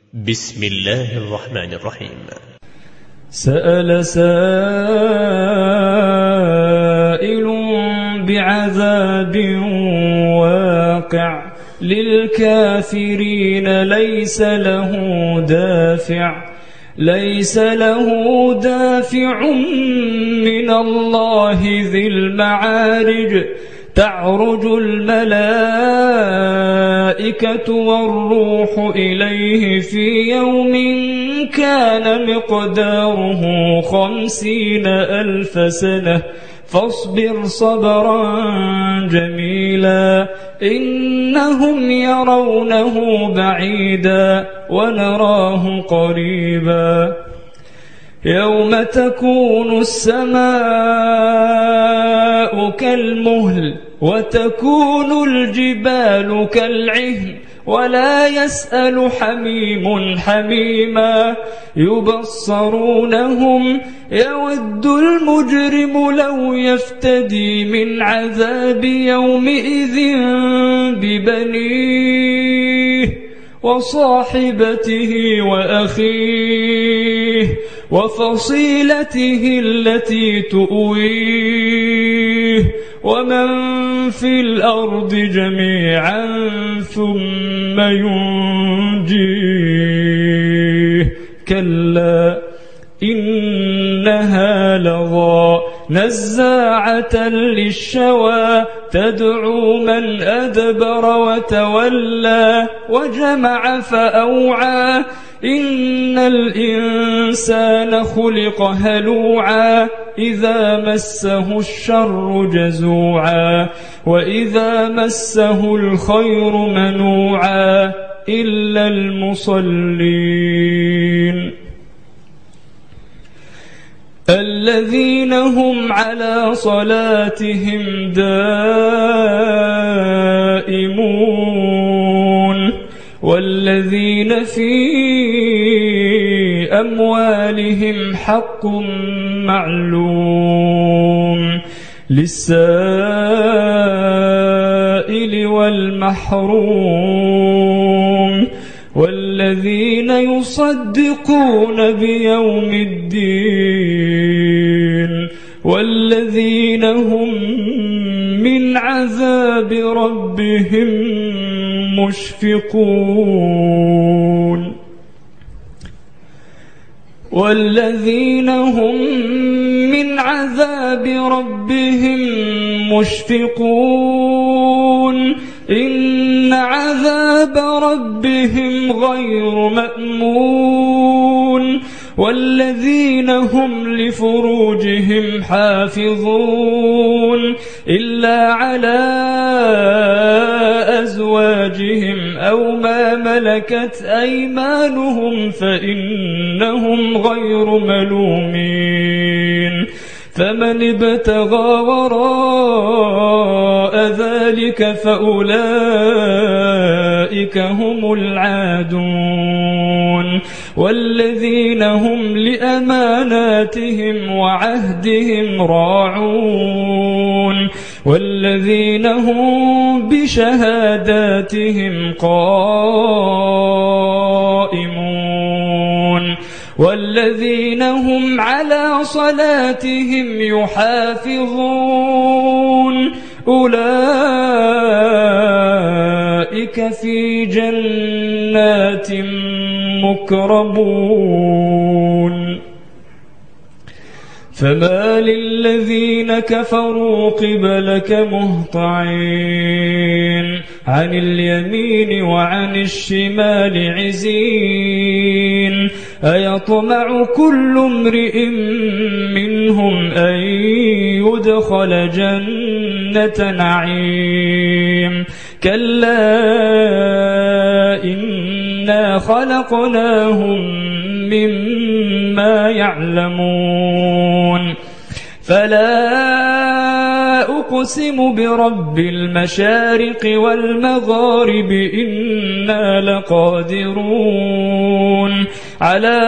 بسم الله الرحمن الرحيم. سأل سائل بعذاب واقع للكافرين ليس له دافع من الله ذي المعارج تعرج الملائكة والروح إليه في يوم كان مقداره 50,000 سنة فاصبر صبرا جميلا إنهم يرونه بعيدا ونراه قريبا يوم تكون السماء كالمهل وتكون الجبال كالعهن ولا يسأل حميم حميما يبصرونهم يود المجرم لو يفتدي من عذاب يومئذ ببنيه وصاحبته وأخيه وفصيلته التي تؤويه ومن في الأرض جميعا ثم ينجيه كلا إنها لظى نزاعة للشوى تدعو من أدبر وتولى وجمع فأوعى إن الإنسان خلق هلوعا إذا مسه الشر جزوعا وإذا مسه الخير منوعا إلا المصلين الذين هم على صلاتهم دائمون والذين في أموالهم حق معلوم للسائل والمحروم والذين يصدقون بيوم الدين والذين هم من عذاب ربهم مشفقون والذين هم من عذاب ربهم مشفقون إن عذاب ربهم غير مأمون والذين هم لفروجهم حافظون إلا على أزواجهم أو ما ملكت أيمانهم فإنهم غير ملومين فمن ابتغى وراء ذلك فأولئك هم العادون والذين هم لأماناتهم وعهدهم راعون والذين هم بشهاداتهم قائمون والذين هم على صلاتهم يحافظون أولئك في جنات مكرمون فما للذين كفروا قبلك مهطعين عن اليمين وعن الشمال عزين أيطمع كل امرئ منهم أن يدخل جنة نعيم كلا إنا خلقناهم مما يعلمون فلا أقسم برب المشارق والمغارب إنا لقادرون على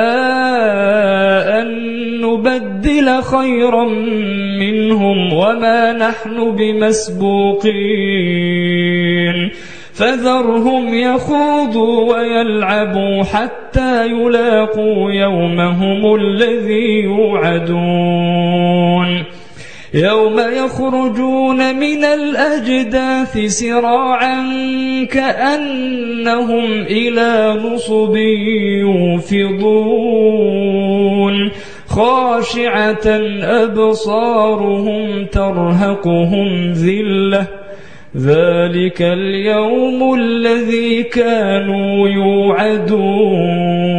أن نبدل خيرا منهم وما نحن بمسبوقين فذرهم يخوضوا ويلعبوا حتى يلاقوا يومهم الذي يوعدون يوم يخرجون من الأجداث سراعا كأنهم إلى نصب يوفضون خاشعة أبصارهم ترهقهم ذلة ذلك اليوم الذي كانوا يوعدون